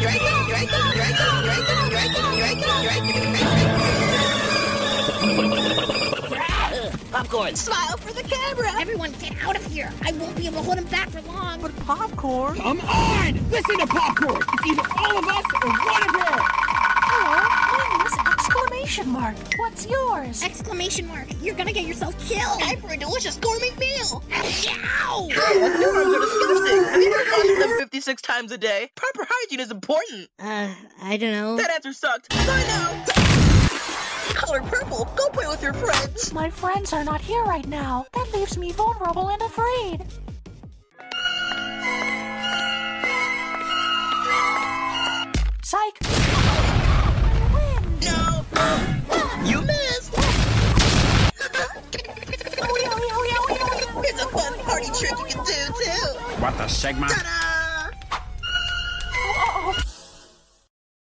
Popcorn! Smile for the camera! Everyone get out of here! I won't be able to hold him back for long! But Popcorn... Come on! Listen to Popcorn! It's either all of us or one of her! Hello, my name is Exclamation Mark. What's yours? Exclamation mark! You're gonna get yourself killed! Time for a delicious gourmet meal! Ow! Your arms are disgusting! Have you ever washed them 56 times a day? Proper hygiene is important! I don't know. That answer sucked! Bye now! Color purple! Go play with your friends! My friends are not here right now. That leaves me vulnerable and afraid. Psych! I win! No! You missed! Here's a fun party trick you can do, too! What the Sigma? Ta-da!